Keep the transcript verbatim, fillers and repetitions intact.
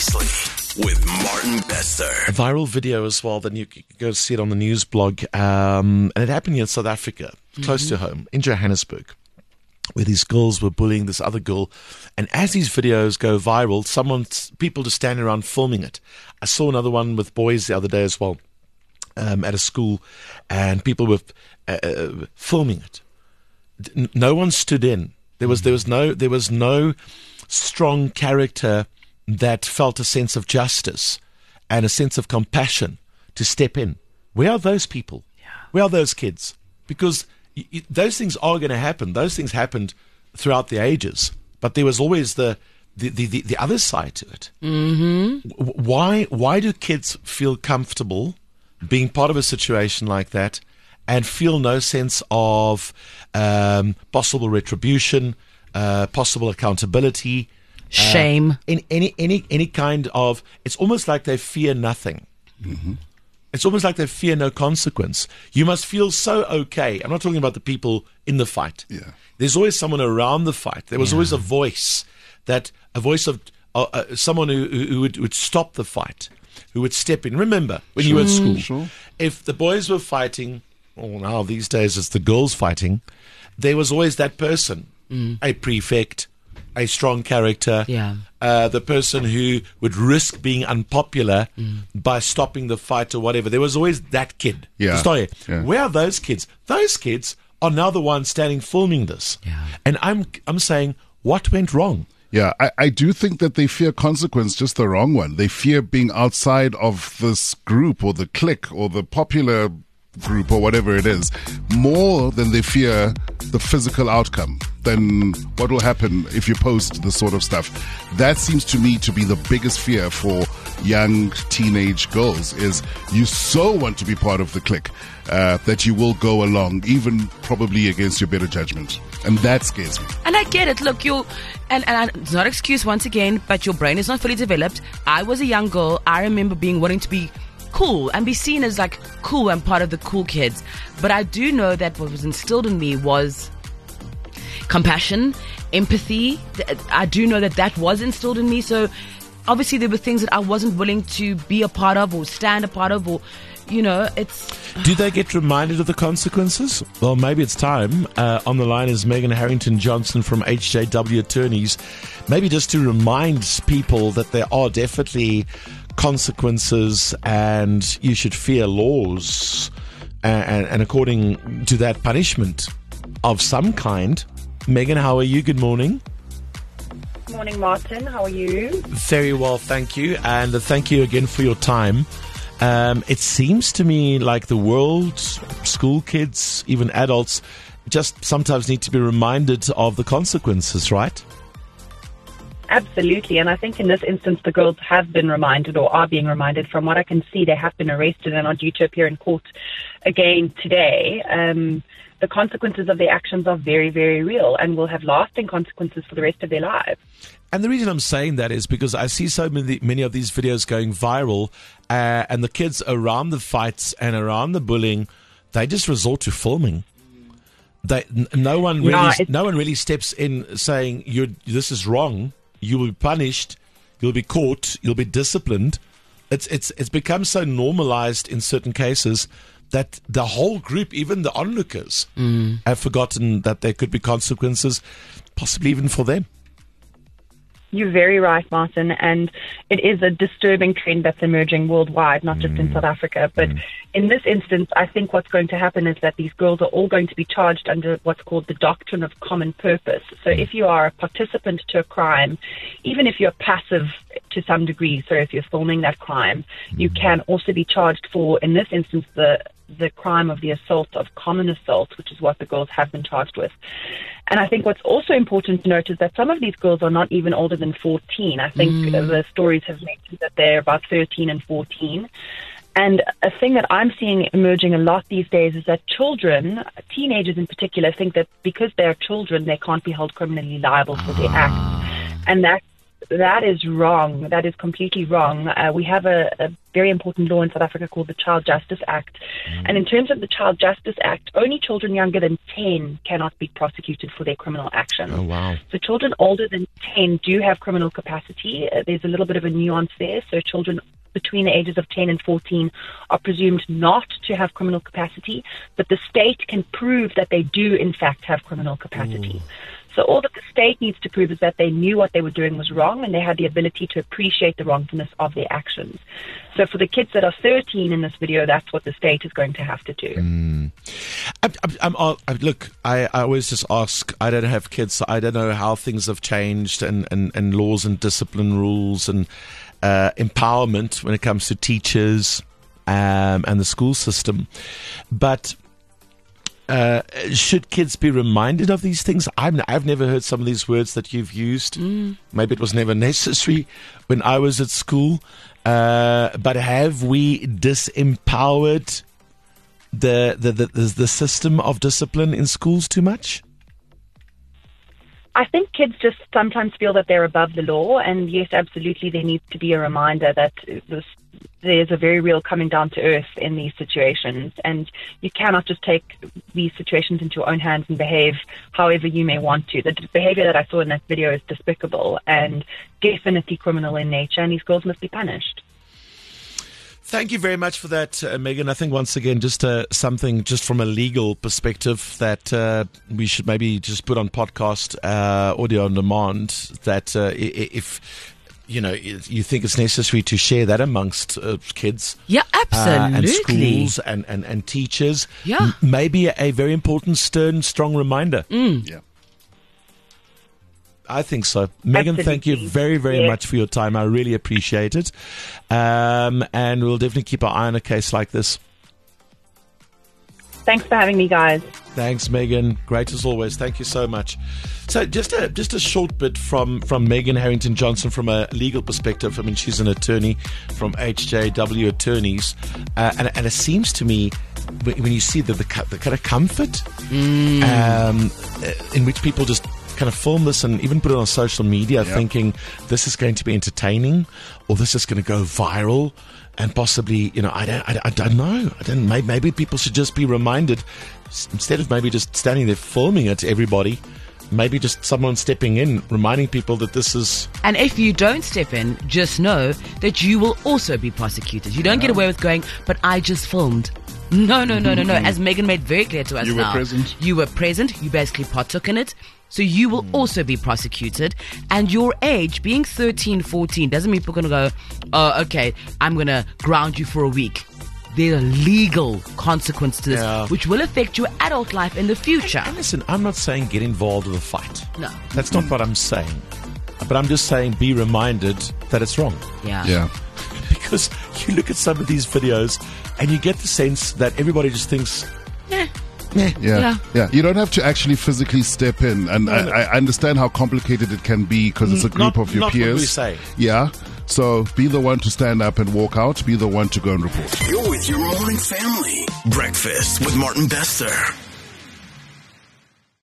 Precisely with Martin Bester. A viral video as well, then you can go see it on the news blog. Um, and it happened here in South Africa, close mm-hmm. to home, in Johannesburg, where these girls were bullying this other girl. And as these videos go viral, someone, people just standing around filming it. I saw another one with boys the other day as well, um, at a school, and people were uh, uh, filming it. N- no one stood in. There was, there was no, there was no strong character that felt a sense of justice and a sense of compassion to step in. Where are those people? Yeah. Where are those kids? Because y- y- those things are going to happen. Those things happened throughout the ages, but there was always the the, the, the, the other side to it. Mm-hmm. W- why why do kids feel comfortable being part of a situation like that and feel no sense of um, possible retribution, uh, possible accountability, shame, uh, in any any any kind of? It's almost like they fear nothing. Mm-hmm. It's almost like they fear no consequence. You must feel so okay. I'm not talking about the people in the fight. Yeah. There's always someone around the fight. There was Yeah. always a voice that a voice of uh, uh, someone who, who, who would, would stop the fight, who would step in. Remember when you were at school, Sure. if the boys were fighting, or now these days it's the girls fighting, there was always that person, a prefect, a strong character, Yeah. uh, the person who would risk being unpopular by stopping the fight or whatever. There was always that kid. Yeah. Story. Yeah. Where are those kids? Those kids are now the ones standing filming this. Yeah. And I'm I'm saying, what went wrong? Yeah, I, I do think that they fear consequence, just the wrong one. They fear being outside of this group or the clique or the popular group or whatever it is, more than they fear the physical outcome, than what will happen if you post this sort of stuff. That seems to me to be the biggest fear for young teenage girls, is you so want to be part of the clique uh, that you will go along, even probably against your better judgment. And that scares me. And I get it. Look, you, and, and it's not an excuse once again, but your brain is not fully developed. I was a young girl. I remember being wanting to be cool and be seen as like cool and part of the cool kids. But I do know that what was instilled in me was compassion, empathy. I do know that that was instilled in me. So obviously there were things that I wasn't willing to be a part of or stand a part of, or, you know, it's... Do they get reminded of the consequences? Well, maybe it's time. Uh, on the line is Megan Harrington Johnson from H J W Attorneys. Maybe just to remind people that there are definitely consequences and you should fear laws and, and, and according to that, punishment of some kind. Megan, how are you? Good morning. Morning, Martin. How are you? Very well, thank you. And uh, thank you again for your time. Um, it seems to me like the world, school kids, even adults, just sometimes need to be reminded of the consequences, right? Absolutely. And I think in this instance, the girls have been reminded, or are being reminded. From what I can see, they have been arrested and are due to appear in court again today. Um, the consequences of their actions are very, very real and will have lasting consequences for the rest of their lives. And the reason I'm saying that is because I see so many, many of these videos going viral, uh, and the kids around the fights and around the bullying, they just resort to filming. They, n- no one really, No, it's- no one really steps in saying, "You're this is wrong. You will be punished. You'll be caught. You'll be disciplined." It's it's it's become so normalized in certain cases that the whole group, even the onlookers, Mm. have forgotten that there could be consequences, possibly even for them. You're very right, Martin, and it is a disturbing trend that's emerging worldwide, not just in South Africa. But in this instance, I think what's going to happen is that these girls are all going to be charged under what's called the doctrine of common purpose. So if you are a participant to a crime, even if you're passive to some degree, so if you're filming that crime, you can also be charged for, in this instance, the the crime of the assault of common assault, which is what the girls have been charged with. And I think what's also important to note is that some of these girls are not even older than fourteen. I think Mm. the stories have mentioned that they're about thirteen and fourteen. And a thing that I'm seeing emerging a lot these days is that children, teenagers in particular, think that because they're children, they can't be held criminally liable for their acts. And that that is wrong. That is completely wrong. Uh, we have a, a very important law in South Africa called the Child Justice Act. Mm. And in terms of the Child Justice Act, only children younger than ten cannot be prosecuted for their criminal actions. Oh, wow. So children older than ten do have criminal capacity. Uh, there's a little bit of a nuance there. So children between the ages of ten and fourteen are presumed not to have criminal capacity, but the state can prove that they do, in fact, have criminal capacity. Ooh. So all that the state needs to prove is that they knew what they were doing was wrong and they had the ability to appreciate the wrongfulness of their actions. So for the kids that are thirteen in this video, that's what the state is going to have to do. Mm. I'm, I'm, I'm, I, look, I, I always just ask, I don't have kids, so I don't know how things have changed and, and, and laws and discipline rules and uh, empowerment when it comes to teachers um, and the school system. But Uh, should kids be reminded of these things? I'm, I've never heard some of these words that you've used. Mm. Maybe it was never necessary when I was at school. Uh, but have we disempowered the the, the the the system of discipline in schools too much? I think kids just sometimes feel that they're above the law, and yes, absolutely, there needs to be a reminder that this, there's a very real coming down to earth in these situations, and you cannot just take these situations into your own hands and behave however you may want to. The behavior that I saw in that video is despicable and definitely criminal in nature, and these girls must be punished. Thank you very much for that, uh, Megan. I think once again, just uh, something just from a legal perspective that uh, we should maybe just put on podcast, uh, audio on demand, that uh, if, you know, you think it's necessary to share that amongst uh, kids. Yeah, absolutely. Uh, and schools and, and, and teachers. Yeah. M- maybe a, a very important, stern, strong reminder. Mm. Yeah. I think so. Megan, Absolutely. Thank you very, very yeah. much for your time. I really appreciate it. Um, and we'll definitely keep our eye on a case like this. Thanks for having me, guys. Thanks, Megan. Great as always. Thank you so much. So just a just a short bit from, from Megan Harrington Johnson from a legal perspective. I mean, she's an attorney from H J W Attorneys. Uh, and, and it seems to me, when you see the, the, the kind of comfort mm. um, in which people just kind of film this and even put it on social media, yep. thinking this is going to be entertaining or this is going to go viral and possibly, you know, I don't, I, I don't know. I don't. Maybe, maybe people should just be reminded, instead of maybe just standing there filming it to everybody, maybe just someone stepping in, reminding people that this is. And if you don't step in, just know that you will also be prosecuted. You don't yeah. get away with going, but I just filmed. No, no, no, no, no. As Megan made very clear to us you now. You were present. You were present. You basically partook in it. So you will mm. also be prosecuted. And your age, being thirteen, fourteen, doesn't mean people are going to go, oh, okay, I'm going to ground you for a week. There's a legal consequence to this, yeah. which will affect your adult life in the future. And, and listen, I'm not saying get involved with a fight. No. That's not what I'm saying. But I'm just saying be reminded that it's wrong. Yeah. Yeah. Because you look at some of these videos and you get the sense that everybody just thinks, eh. Yeah. Yeah. yeah, You don't have to actually physically step in, and no, I, no. I understand how complicated it can be because it's a group not, of your not peers. What we say. Yeah, so be the one to stand up and walk out. Be the one to go and report. You're with your morning family. Breakfast with Martin Bester.